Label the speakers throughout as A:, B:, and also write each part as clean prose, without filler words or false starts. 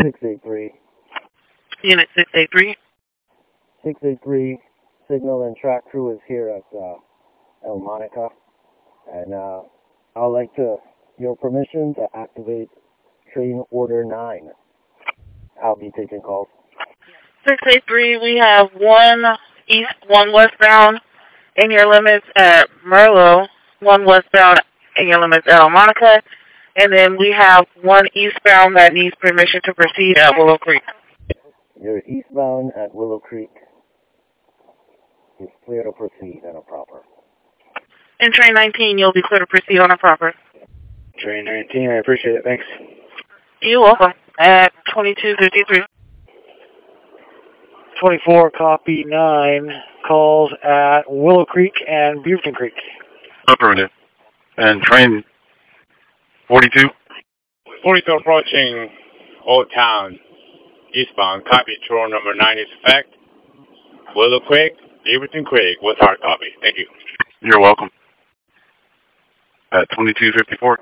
A: 683.
B: Unit 683.
A: 683, signal and track crew is here at El Monica. And I'd like your permission to activate train order 9. I'll be taking calls.
B: 683, we have 1 east, 1 westbound in your limits at Merlo, 1 westbound in your limits at El Monica, and then we have 1 eastbound that needs permission to proceed at Willow Creek.
A: You're eastbound at Willow Creek. It's clear to proceed on a proper.
B: In train 19, you'll be clear to proceed on a proper.
C: Train 19, I appreciate it, thanks.
B: You're welcome. At 2253.
C: 24, copy 9, calls at Willow Creek and Beaverton Creek.
D: Affirmative. And train 42?
E: 42 approaching Old Town, eastbound. Copy, control number 9 is effect. Willow Creek, Beaverton Creek, with hard copy. Thank you.
D: You're welcome. At 2254?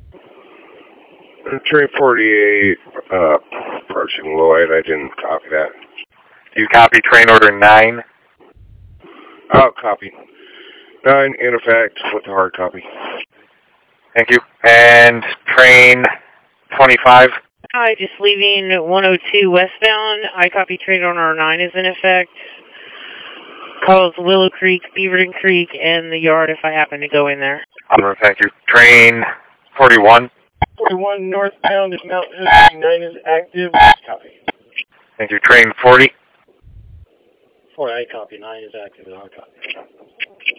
F: Train 48, approaching Lloyd. I didn't copy that.
D: Do you copy train order 9?
F: I'll copy. 9 in effect with the hard copy.
D: Thank you. And train 25?
G: Hi, just leaving 102 westbound. I copy train order 9 is in effect. Calls Willow Creek, Beaverton Creek, and the yard if I happen to go in there.
D: Thank you. Train 41?
C: 41 northbound is Mount Hood, 9 is active. Copy.
D: Thank you. Train 40?
C: 40, I copy. 9 is active and hard copy.